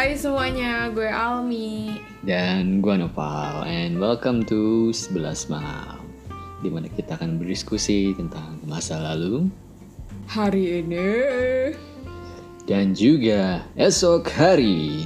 Hai semuanya, gue Almi. Dan gua Noval, and welcome to 11 Malam, di mana kita akan berdiskusi tentang masa lalu Hari ini dan juga esok hari.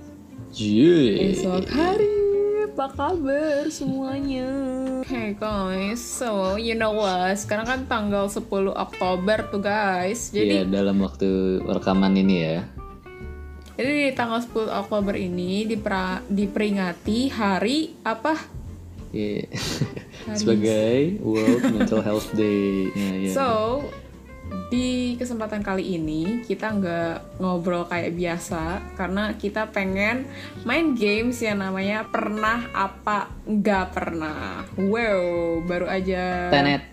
esok hari, apa kabar semuanya? Hey guys, so you know what, sekarang kan tanggal 10 Oktober tuh guys. Iya, Jadi dalam waktu rekaman ini ya. di tanggal 10 Oktober ini diperingati hari apa? Iya. Sebagai World Mental Health Day. Ya. So, di kesempatan kali ini kita nggak ngobrol kayak biasa karena kita pengen main games yang namanya pernah apa nggak pernah. Wow, baru aja. Tenet.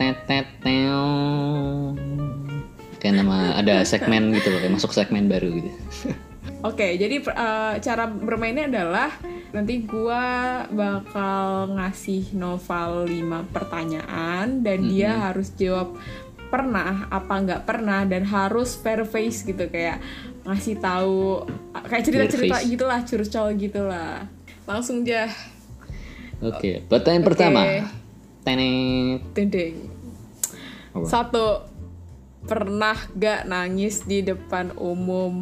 Kayak nama ada segmen gitu loh, kayak masuk segmen baru gitu. Oke, jadi cara bermainnya adalah nanti gua bakal ngasih Noval 5 pertanyaan dan dia harus jawab pernah apa nggak pernah dan harus fair face gitu, kayak ngasih tahu kayak cerita-cerita gitulah, curcol gitulah. Langsung aja. Oke, pertanyaan pertama. Tenet. Dendeng. Apa? 1. Pernah gak nangis di depan umum?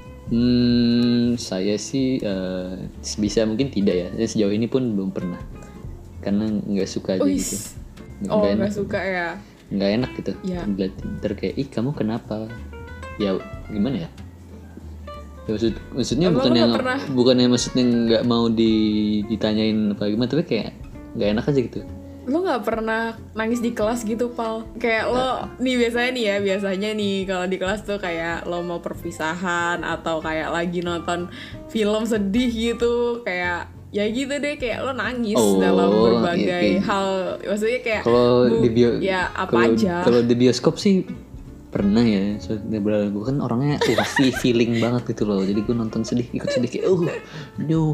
Saya sih sebisa mungkin tidak ya. Saya sejauh ini pun belum pernah. Karena nggak suka aja gitu. Nggak suka ya? Nggak enak gitu. Ya. Ntar kayak, ih kamu kenapa? Ya gimana ya? Ya maksudnya bukannya maksudnya nggak mau ditanyain apa gimana, tapi kayak nggak enak aja gitu. Lo nggak pernah nangis di kelas gitu, Pal? Kayak lo biasanya nih kalau di kelas tuh kayak lo mau perpisahan atau kayak lagi nonton film sedih gitu, kayak ya gitu deh, kayak lo nangis dalam berbagai hal. Maksudnya kayak Kalau di bioskop sih pernah ya. Soalnya gue kan orangnya feeling banget gitu loh. Jadi gue nonton sedih, ikut sedih kayak no.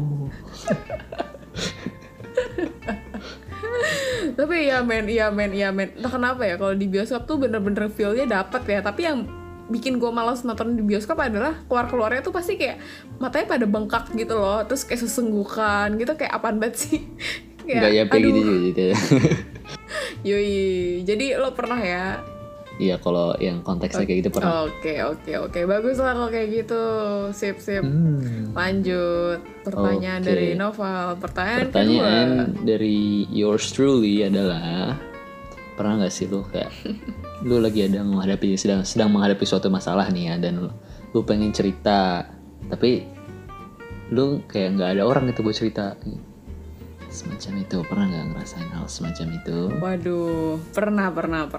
Tapi iya men. Entah kenapa ya kalau di bioskop tuh bener-bener feel-nya dapet ya. Tapi yang bikin gue malas nonton di bioskop adalah keluarnya tuh pasti kayak matanya pada bengkak gitu loh. Terus kayak sesenggukan gitu, kayak apaan banget sih. Nggak ya gitu gitu ya. Yoi, jadi lo pernah ya? Iya, kalau yang konteksnya kayak gitu pernah. Oke. Bagus lah kalau kayak gitu. Sip. Lanjut. Pertanyaan dari Noval. Pertanyaan kedua dari yours truly adalah, pernah nggak sih lo kayak lu lagi sedang menghadapi suatu masalah nih ya, dan lu pengen cerita tapi lu kayak nggak ada orang gitu buat cerita semacam itu. Pernah nggak ngerasain hal semacam itu? Waduh, pernah.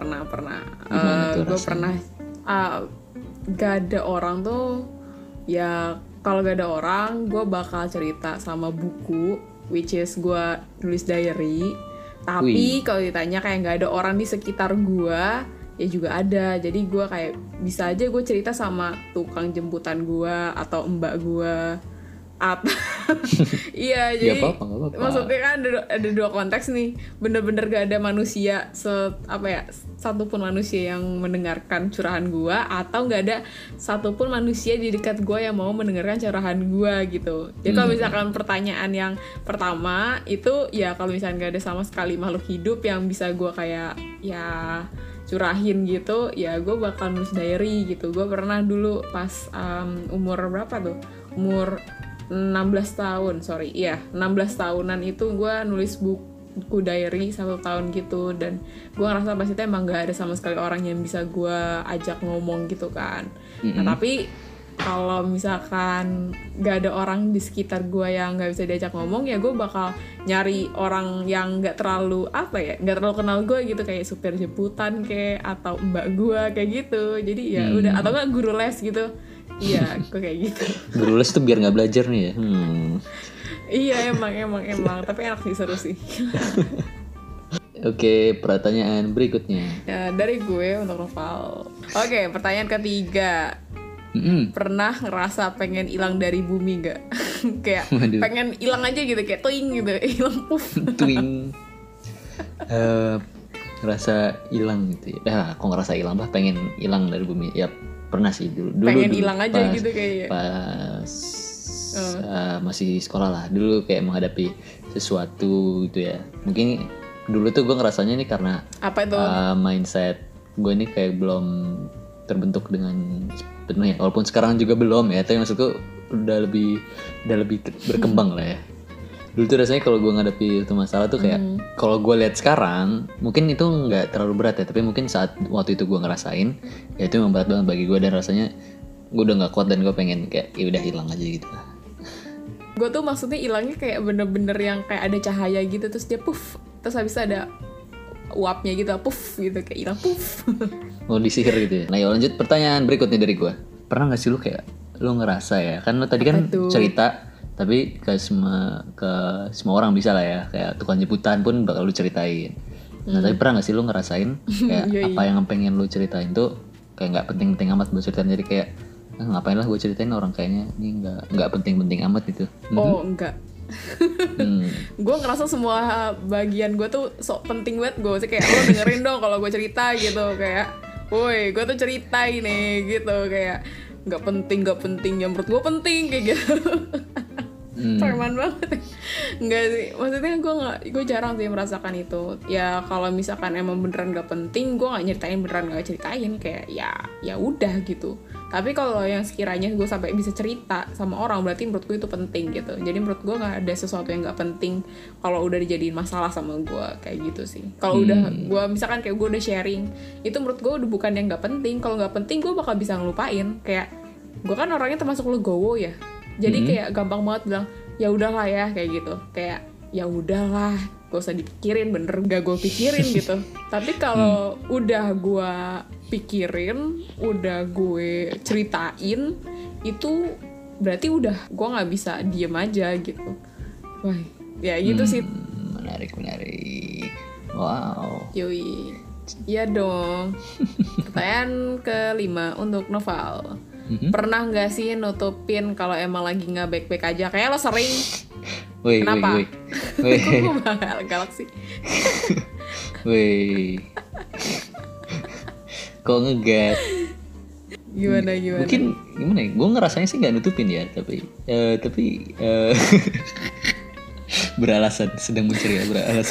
Gue pernah gak ada orang tuh ya. Kalau gak ada orang, gue bakal cerita sama buku, which is gue nulis diary. Tapi kalau ditanya kayak gak ada orang di sekitar gue, ya juga ada. Jadi gue kayak bisa aja gue cerita sama tukang jemputan gue atau mbak gue. Iya, jadi gak apa-apa. Maksudnya kan ada dua konteks nih. Bener-bener gak ada manusia satupun manusia yang mendengarkan curahan gua, atau gak ada satupun manusia di dekat gua yang mau mendengarkan curahan gua gitu. Jadi kalau misalkan pertanyaan yang pertama itu ya, kalau misalkan gak ada sama sekali makhluk hidup yang bisa gua kayak ya curahin gitu, ya gue bakal nulis diary gitu. Gue pernah dulu pas umur berapa tuh? Umur 16 tahunan itu gue nulis buku diary 1 tahun gitu. Dan gue ngerasa pas itu emang gak ada sama sekali orang yang bisa gue ajak ngomong gitu kan. Nah tapi kalau misalkan gak ada orang di sekitar gue yang gak bisa diajak ngomong, ya gue bakal nyari orang yang gak terlalu kenal gue gitu, kayak supir jemputan kayak, atau mbak gue kayak gitu. Jadi ya udah, atau gak guru les gitu. Iya, gue kayak gitu. Guru les tuh biar nggak belajar nih ya. Iya, emang. Tapi enak sih, seru sih. Oke, pertanyaan berikutnya. Ya, dari gue untuk Noval. Oke, pertanyaan ketiga. Pernah ngerasa pengen hilang dari bumi gak? Kayak pengen hilang aja gitu, kayak twing gitu, hilang puff. Twing. Ngerasa hilang gitu ya. Kok ngerasa hilang, pengen hilang dari bumi. Ya pernah sih dulu pengen hilang aja gitu kayak pas masih sekolah lah. Dulu kayak menghadapi sesuatu gitu ya. Mungkin dulu tuh gue ngerasanya ini karena Apa itu? mindset gue ini kayak belum terbentuk dengan sepenuhnya. Walaupun sekarang juga belum ya, tapi maksudku udah lebih berkembang lah ya. Dulu tuh rasanya kalau gue ngadepi itu masalah tuh kayak kalau gue lihat sekarang mungkin itu nggak terlalu berat ya, tapi mungkin saat waktu itu gue ngerasain ya itu memang berat banget bagi gue, dan rasanya gue udah nggak kuat dan gue pengen kayak ya udah hilang aja gitu. Gue tuh maksudnya hilangnya kayak bener-bener yang kayak ada cahaya gitu, terus dia puff, terus habis itu ada uapnya gitu, puff gitu, kayak hilang puff. Mau disihir gitu ya. Nah, ya lanjut pertanyaan berikutnya dari gue. Pernah nggak sih lu kayak lu ngerasa ya, kan lu tadi kan cerita, tapi ke semua orang bisa lah ya, kayak tukang jemputan pun bakal lu ceritain. Nah, tapi pernah gak sih lu ngerasain kayak apa yang pengen lu ceritain tuh kayak nggak penting-penting amat buat ceritain, jadi kayak ngapain lah gue ceritain, orang kayaknya ini nggak penting-penting amat gitu. Oh enggak. Gue ngerasa semua bagian gue tuh sok penting banget. Gue sih kayak lo dengerin dong kalau gue cerita gitu, kayak woi gue tuh cerita ini gitu, kayak nggak penting yang menurut gue penting kayak gitu. Preman banget. Enggak sih, maksudnya gue jarang sih merasakan itu. Ya kalau misalkan emang beneran gak penting, gue nggak nyeritain, beneran gak ceritain, kayak ya udah gitu. Tapi kalau yang sekiranya gue sampai bisa cerita sama orang, berarti menurut gue itu penting gitu. Jadi menurut gue nggak ada sesuatu yang nggak penting kalau udah dijadiin masalah sama gue, kayak gitu sih. Kalau udah gue misalkan kayak gue udah sharing, itu menurut gue udah bukan yang nggak penting. Kalau nggak penting gue bakal bisa ngelupain. Kayak gue kan orangnya termasuk legowo ya. Jadi kayak gampang banget bilang ya udahlah ya, kayak gitu. Kayak ya udahlah, gak usah dipikirin, bener gak gue pikirin gitu. Tapi kalau udah gue pikirin, udah gue ceritain, itu berarti udah gue nggak bisa diem aja gitu. Wah, ya gitu sih. Menarik. Wow. Yoi. Iya dong. Pertanyaan kelima untuk Noval. Pernah nggak sih nutupin kalau emang lagi nggak baik-baik aja? Kayak lo sering. Kenapa? Kok gue bakal galak sih? Kok ngegas? Gimana? Mungkin gimana ya? Gue ngerasanya sih nggak nutupin ya, tapi beralasan, sedang mencari beralasan.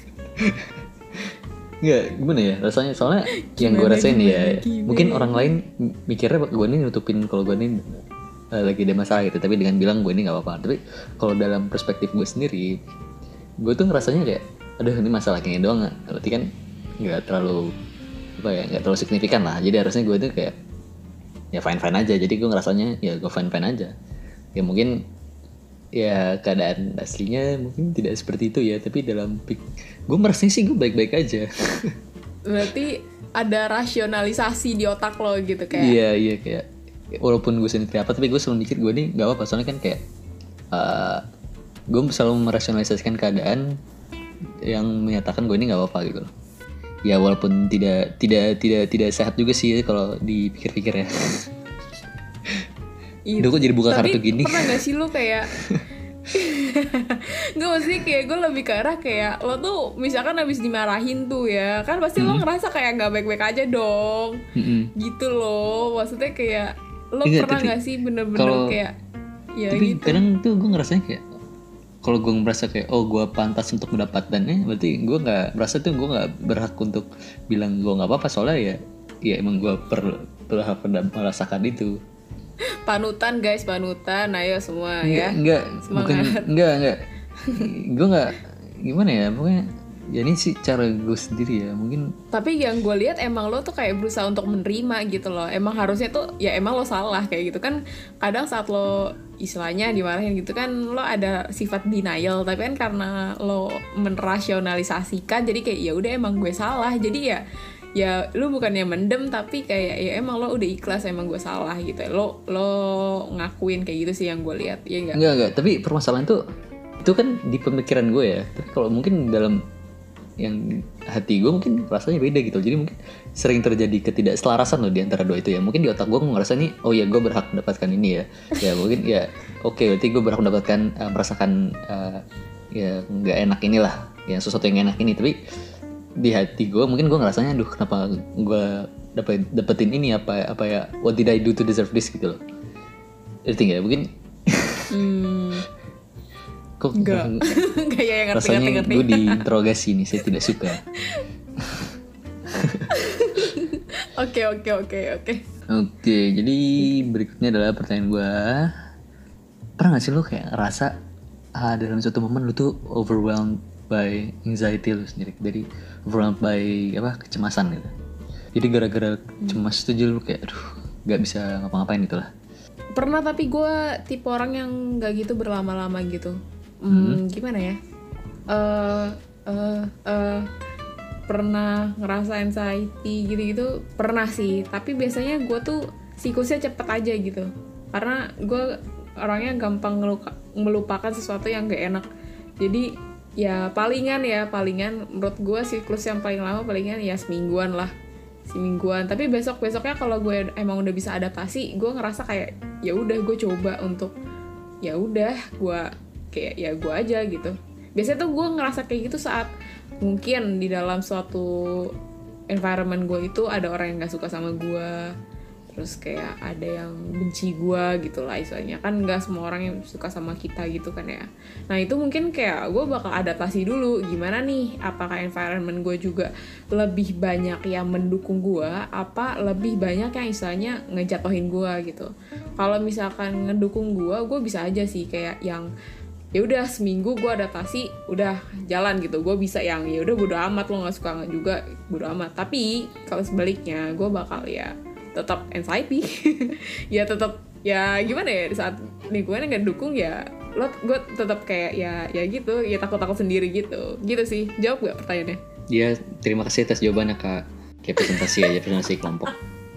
Nggak, gimana ya rasanya, soalnya yang gue rasain ya mungkin orang lain mikirnya gue ini nutupin kalau gue ini lagi ada masalah gitu, tapi dengan bilang gue ini nggak apa-apa. Tapi kalau dalam perspektif gue sendiri, gue tuh ngerasanya kayak aduh ini masalah kayaknya doang, berarti kan nggak terlalu nggak terlalu signifikan lah. Jadi harusnya gue tuh kayak ya fine aja. Jadi gue ngerasanya ya gue fine aja. Ya mungkin ya keadaan aslinya mungkin tidak seperti itu ya, tapi dalam gue merasanya sih gue baik-baik aja. Berarti ada rasionalisasi di otak lo gitu kayak. Iya kayak walaupun gue sendiri apa, tapi gue selalu mikir gue nih nggak apa-apa, soalnya kan kayak gue selalu merasionalisasikan keadaan yang menyatakan gue ini nggak apa-apa gitu loh. Ya walaupun tidak sehat juga sih kalau dipikir-pikir ya. Udah kok jadi buka kartu gini. Tapi pernah gak sih lo kayak Gak, maksudnya kayak gue lebih ke arah kayak lo tuh misalkan habis dimarahin tuh ya kan pasti lo ngerasa kayak gak baik-baik aja dong. Gitu loh. Maksudnya kayak lo pernah gak sih bener-bener kayak ya tapi gitu. Kadang tuh gue ngerasanya kayak kalau gue merasa kayak oh gue pantas untuk mendapatkannya, berarti gue nggak merasa tuh gue nggak berhak untuk bilang gue nggak apa-apa, soalnya ya emang gue berhak merasakan itu. Panutan guys, panutan, ayo semua ya. Enggak, gue nggak gimana ya, pokoknya ya ini sih cara gue sendiri ya mungkin. Tapi yang gue lihat emang lo tuh kayak berusaha untuk menerima gitu loh. Emang harusnya tuh ya emang lo salah kayak gitu kan. Kadang saat lo istilahnya dimarahin gitu kan lo ada sifat denial, tapi kan karena lo menrasionalisasikan jadi kayak ya udah emang gue salah. Jadi ya lo bukannya mendem, tapi kayak ya emang lo udah ikhlas emang gue salah gitu. Lo ngakuin kayak gitu sih yang gue lihat. Ya enggak, tapi permasalahan tuh itu kan di pemikiran gue ya. Tapi kalau mungkin dalam yang hati gue mungkin rasanya beda gitu. Jadi mungkin sering terjadi ketidakselarasan loh di antara dua itu ya. Mungkin di otak gue ngerasa nih oh ya gue berhak mendapatkan ini ya. Ya mungkin ya oke, berarti gue berhak mendapatkan merasakan ya nggak enak inilah, ya sesuatu yang enak ini. Tapi di hati gue mungkin gue ngerasanya aduh kenapa gue dapetin ini, apa ya, what did I do to deserve this gitu loh. Ngerti nggak? Mungkin Hmm, Kok enggak. Kayak yang rasanya ngerti-ngerti. gue diinterogasi nih, saya tidak suka. Oke. Oke, jadi berikutnya adalah pertanyaan gue. Pernah gak sih lu kayak ngerasa dalam suatu momen lu tuh overwhelmed by anxiety lu sendiri, jadi overwhelmed by kecemasan gitu. Jadi gara-gara cemas itu jadi lu kayak aduh gak bisa ngapa-ngapain gitu lah. Pernah, tapi gue tipe orang yang gak gitu berlama-lama gitu. Gimana ya? Pernah ngerasa anxiety gitu-gitu, pernah sih. Tapi biasanya gue tuh siklusnya cepet aja gitu. Karena gue orangnya gampang melupakan sesuatu yang gak enak. Jadi ya palingan menurut gue siklus yang paling lama palingan ya semingguan. Tapi besoknya kalau gue emang udah bisa adaptasi, gue ngerasa kayak ya udah gue coba untuk ya udah gue kayak ya gue aja gitu. Biasanya tuh gue ngerasa kayak gitu saat mungkin di dalam suatu environment gue itu ada orang yang nggak suka sama gue, terus kayak ada yang benci gue gitu lah istilahnya. Kan nggak semua orang yang suka sama kita gitu kan ya. Nah itu mungkin kayak gue bakal adaptasi dulu, gimana nih, apakah environment gue juga lebih banyak yang mendukung gue, apa lebih banyak yang istilahnya ngejatuhin gue gitu. Kalau misalkan ngedukung gue bisa aja sih kayak yang ya udah seminggu gue adaptasi udah jalan gitu, gue bisa yang ya udah bodo amat, lo nggak suka nggak juga bodo amat. Tapi kalau sebaliknya gue bakal ya tetap anxiety ya tetap ya gimana ya, di saat lingkungannya nggak dukung ya gue tetap kayak ya gitu ya, takut sendiri gitu sih. Jawab gak pertanyaannya? Ya terima kasih atas jawabannya kak, kayak presentasi kelompok.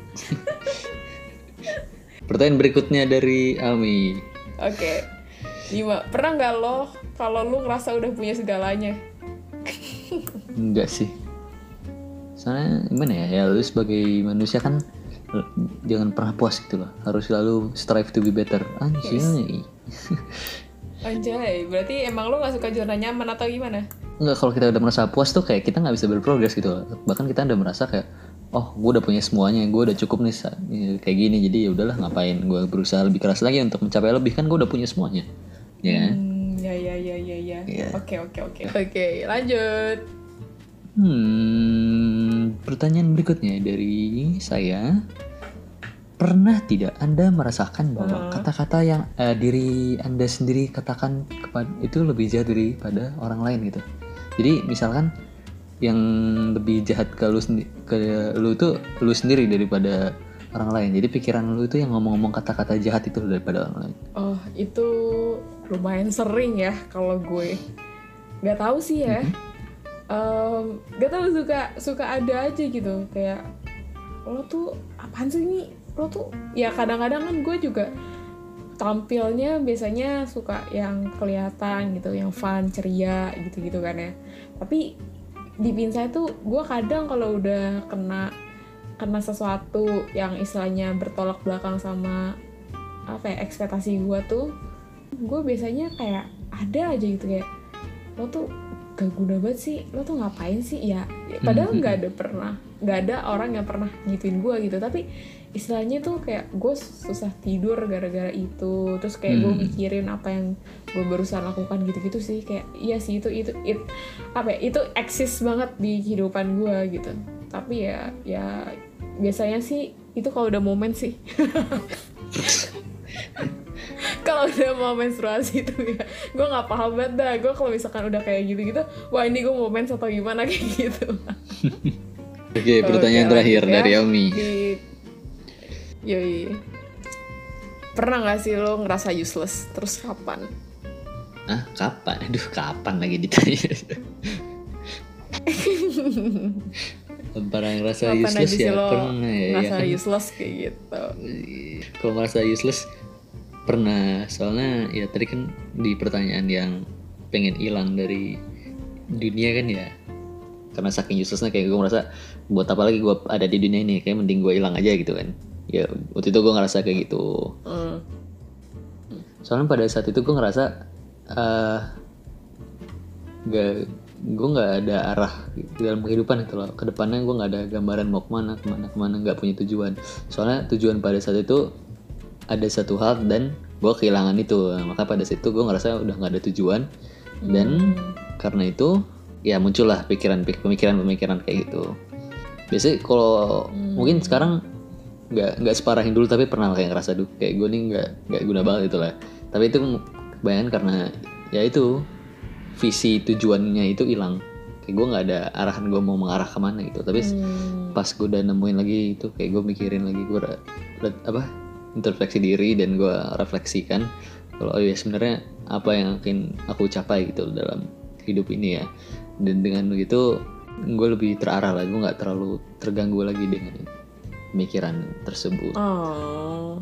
Pertanyaan berikutnya dari Ami. Oke. Lima, pernah nggak lo kalau lo ngerasa udah punya segalanya? Enggak sih, soalnya gimana ya lu sebagai manusia kan jangan pernah puas gitu loh, harus selalu strive to be better. Anjay, berarti emang lo nggak suka zona nyaman atau gimana? Enggak, kalau kita udah merasa puas tuh kayak kita nggak bisa berprogres gitu loh. Bahkan kita udah merasa kayak oh gue udah punya semuanya, gue udah cukup nih kayak gini, jadi ya udahlah ngapain gue berusaha lebih keras lagi untuk mencapai lebih, kan gue udah punya semuanya ya kan? Ya. Oke, lanjut. Pertanyaan berikutnya dari saya. Pernah tidak Anda merasakan bahwa kata-kata yang diri Anda sendiri katakan itu lebih jahat daripada orang lain gitu? Jadi misalkan yang lebih jahat ke lu tuh lu sendiri daripada orang lain. Jadi pikiran lu itu yang ngomong-ngomong kata-kata jahat itu daripada orang lain. Oh, itu lumayan sering ya kalau gue. Gak tahu sih ya. Gak tahu, suka ada aja gitu kayak lo tuh apaan sih ini, lo tuh ya kadang-kadang kan gue juga tampilnya biasanya suka yang kelihatan gitu, yang fun, ceria gitu kan ya. Tapi di pin saya tuh gue kadang kalau udah kena sesuatu yang istilahnya bertolak belakang sama ekspektasi gue tuh, gue biasanya kayak ada aja gitu kayak lo tuh gak guna banget sih, lo tuh ngapain sih ya padahal nggak ada orang yang pernah gituin gue gitu, tapi istilahnya tuh kayak gue susah tidur gara-gara itu, terus kayak gue mikirin apa yang gue barusan lakukan gitu sih. Kayak iya sih itu eksis banget di kehidupan gue gitu. Tapi ya biasanya sih itu kalau udah momen sih. Kalau udah mau menstruasi itu ya gue nggak paham banget dah. Gue kalau misalkan udah kayak gitu wah ini gue mau mens atau gimana kayak gitu. Oke, pertanyaan terakhir dari Ami. Yoi. Pernah nggak sih lo ngerasa useless? Terus kapan? Kapan? Aduh, kapan lagi ditanya? Pernah ngerasa useless ya? Pernah ya. Ngerasa useless kayak gitu. Kalau ngerasa useless pernah, soalnya ya tadi kan di pertanyaan yang pengen hilang dari dunia kan ya, karena saking uselessnya kayak gue merasa buat apa lagi gue ada di dunia ini, kayak mending gue hilang aja gitu kan ya. Waktu itu gue ngerasa kayak gitu. Soalnya pada saat itu gue ngerasa gue nggak ada arah dalam kehidupan itu loh. Kedepannya gue nggak ada gambaran mau kemana, nggak punya tujuan. Soalnya tujuan pada saat itu ada satu hal dan gue kehilangan itu. Maka pada situ gue ngerasa udah nggak ada tujuan, dan karena itu ya muncullah pemikiran kayak gitu. Biasanya kalau mungkin sekarang nggak separahin dulu, tapi pernah kayak ngerasa kayak gue nih nggak guna banget itu lah. Tapi itu kebanyakan karena ya itu visi tujuannya itu hilang. Kayak gue nggak ada arahan gue mau mengarah kemana gitu. Tapi pas gue udah nemuin lagi itu, kayak gue mikirin lagi, gue introspeksi diri, dan gue refleksikan kalau oh ya sebenarnya apa yang akan aku capai gitu dalam hidup ini ya. Dan dengan begitu gue lebih terarah lah, gue nggak terlalu terganggu lagi dengan pemikiran tersebut. Oh.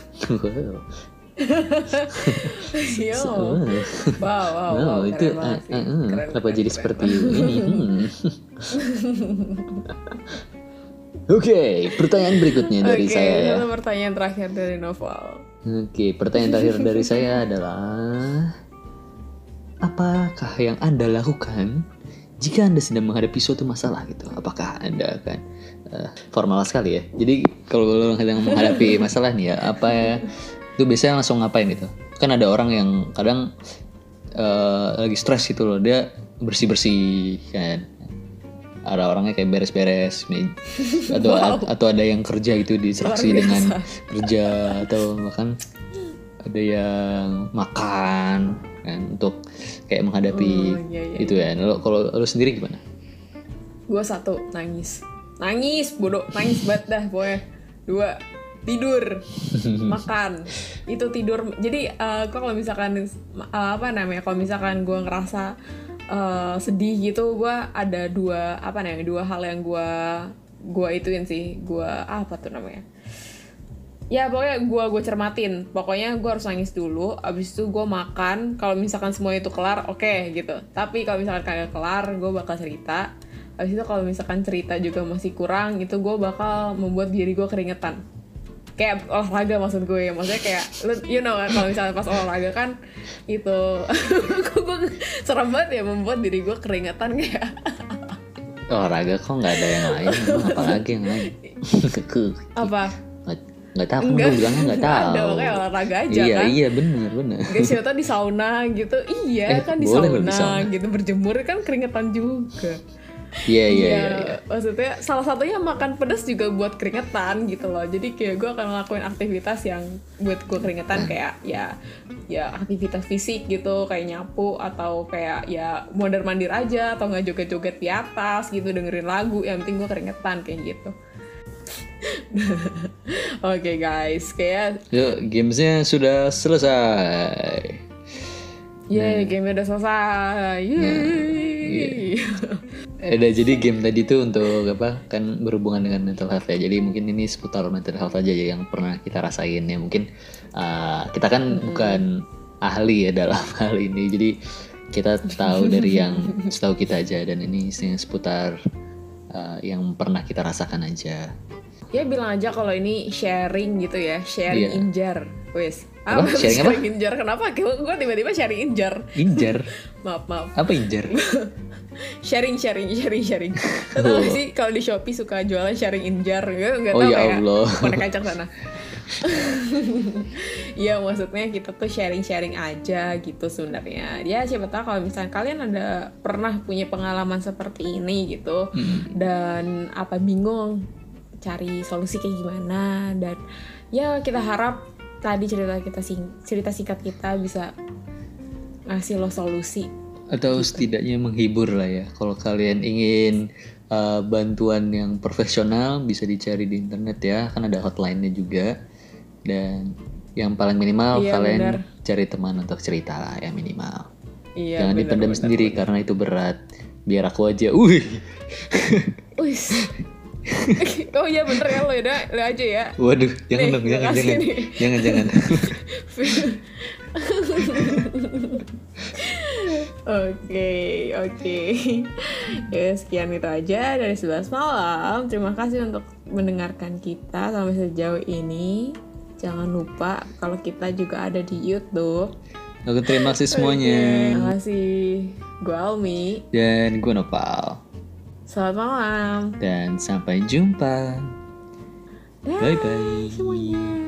Yo. Wow, itu kenapa jadi seperti ini? Oke, pertanyaan berikutnya dari saya ya. Oke, pertanyaan terakhir dari Noval. Oke, pertanyaan terakhir dari saya adalah, apakah yang Anda lakukan jika Anda sedang menghadapi suatu masalah gitu? Apakah Anda akan formal sekali ya? Jadi kalau lo sedang menghadapi masalah nih ya, apa ya? Itu biasanya langsung ngapain gitu? Kan ada orang yang kadang lagi stres gitu loh, dia bersih-bersih kan. Ada orangnya kayak beres-beres atau ada yang kerja gitu, distraksi dengan kerja, atau bahkan ada yang makan kan untuk kayak menghadapi itu ya. Kalau lo sendiri gimana? Gue 1, nangis bodoh, nangis banget dah pokoknya. 2, tidur. Makan, itu tidur. Jadi kalau misalkan kalau misalkan gue ngerasa sedih gitu, gue ada dua hal yang gue ituin sih. Gue ya pokoknya gue cermatin. Pokoknya gue harus nangis dulu, abis itu gue makan. Kalau misalkan semua itu kelar, oke, gitu. Tapi kalau misalkan kagak kelar, gue bakal cerita. Abis itu kalau misalkan cerita juga masih kurang, itu gue bakal membuat diri gue keringetan. Kayak olahraga maksud gue ya. Maksudnya kayak you know kan, kalau misalnya pas olahraga kan itu gue serem banget ya, membuat diri gue keringetan kayak olahraga kok nggak ada yang lain? Emang apa lagi yang lain? Apa? Nggak tahu, kan gue bilangnya nggak tahu. Ada, makanya olahraga aja kan. Iya benar. Gak siapa tau di sauna gitu. Iya kan di sauna gitu, berjemur kan keringetan juga. Iya. Maksudnya salah satunya makan pedas juga buat keringetan gitu loh. Jadi kayak gue akan ngelakuin aktivitas yang buat gue keringetan, kayak ya aktivitas fisik gitu, kayak nyapu, atau kayak ya mondar-mandir aja, atau nggak joget-joget di atas gitu, dengerin lagu, yang penting gue keringetan kayak gitu. Oke guys, kayak yuk, gamesnya sudah selesai. Gamenya udah selesai. Jadi game tadi tuh untuk apa? Kan berhubungan dengan mental health ya. Jadi mungkin ini seputar mental health aja yang pernah kita rasain ya. Mungkin kita kan bukan ahli ya dalam hal ini. Jadi kita tahu dari yang setahu kita aja, dan ini seputar yang pernah kita rasakan aja. Ya bilang aja kalau ini sharing gitu ya, sharing injar, wes. Apa? Sharing injar? Kenapa? Gue tiba-tiba sharing injar. Injar? maaf. Apa injar? sharing. Tahu gak sih kalau di Shopee suka jualan sharing injar? Nggak tahu ya Allah. Konek kacang sana. Ya maksudnya kita tuh sharing aja gitu sebenarnya. Ya siapa tahu kalau misalnya kalian ada pernah punya pengalaman seperti ini gitu, dan bingung cari solusi kayak gimana, dan ya kita harap tadi cerita singkat kita bisa ngasih lo solusi atau gitu. Setidaknya menghibur lah ya. Kalau kalian ingin bantuan yang profesional bisa dicari di internet ya, kan ada hotline-nya juga. Dan yang paling minimal kalian cari teman untuk cerita lah ya, minimal. Jangan dipendam sendiri karena itu berat. Biar aku aja. Oh iya bener ya, lo aja ya. Waduh, jangan dong, jangan. Oke. Ya sekian itu aja dari 11 malam. Terima kasih untuk mendengarkan kita sampai sejauh ini. Jangan lupa kalau kita juga ada di YouTube. Oke, terima kasih semuanya. Terima kasih. Gue Almi. Dan gue Nopal. Selamat malam. Dan sampai jumpa. Bye-bye semuanya.